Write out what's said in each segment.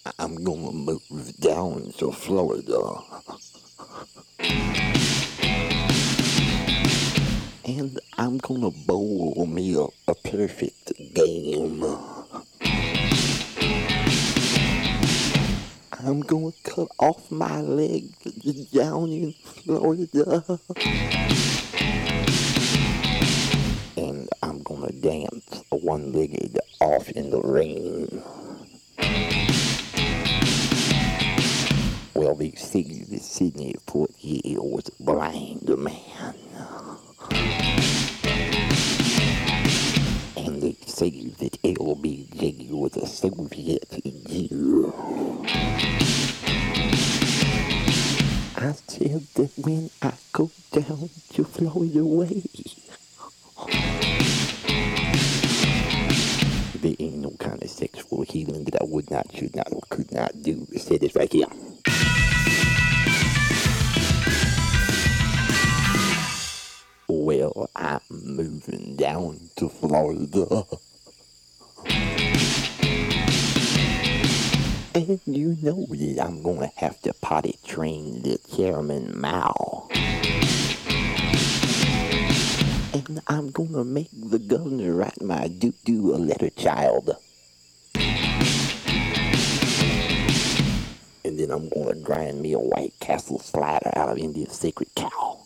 I'm gonna move down to Florida. And I'm gonna bowl me a perfect game. I'm gonna cut off my leg down in Florida. And I'm gonna dance one-legged off in the rain. Well, they say that Sidney Poitier was a blind man. And they say that LBJ was a Soviet Jew. I said that when I go down to Florida way, there ain't no kind of sexual healing that I would not, should not, or could not do. I said this right here. Well, I'm moving down to Florida. And you know that I'm gonna have to potty train the Chairman Mao. And I'm gonna make the governor write my doo-doo a letter child. And then I'm gonna grind me a White Castle slider out of India's sacred cow.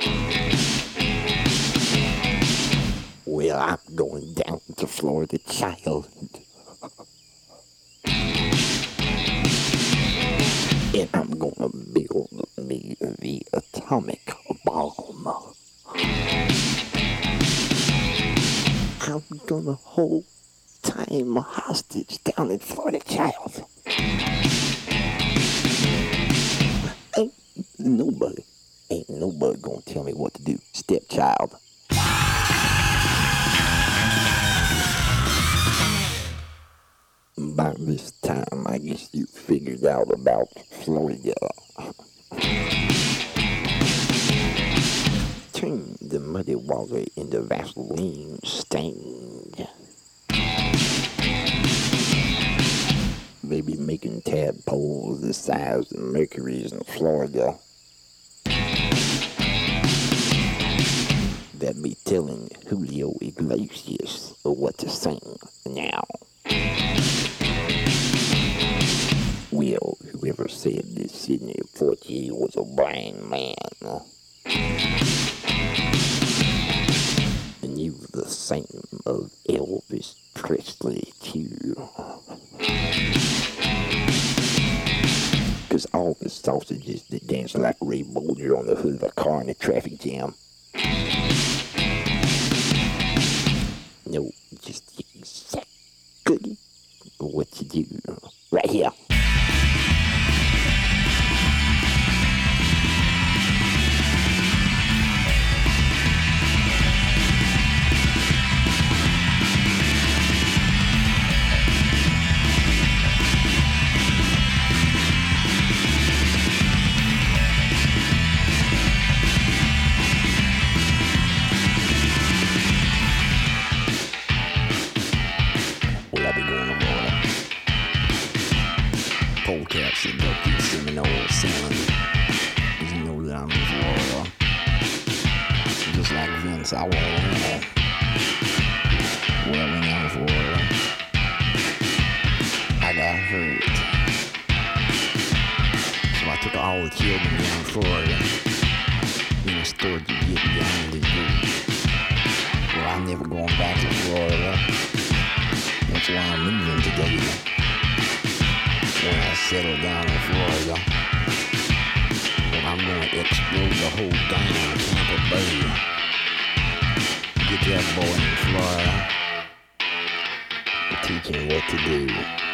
Well, I'm going down to Florida, child. And I'm gonna build me the atomic bomb. I'm gonna hold time hostage down in Florida, child. Ain't nobody gonna tell me what to do, stepchild. By this time, I guess you figured out about Florida. Turn the muddy water into Vaseline stained. They be making tadpoles the size of Mercury's in Florida. That be telling Julio Iglesias what to sing now. Well, whoever said that Sidney Poitier was a blind man knew the same of Elvis Presley too. Cause all the sausages that dance like Ray Bolger on the hood of a car in a traffic jam. No, just exactly what to do. Right here. Polecats and Ducky Seminole Salmon. Cause you know that I'm in Florida. Just like Vince, I want to know. Well, when I'm in Florida, I got hurt. So I took all the children down to Florida. In a store to get down the food. Well, I'm never going back to Florida. That's why I'm moving today. When I settle down in Florida, well, I'm gonna explode the whole damn Tampa Bay. Get that boy in Florida and teach him what to do.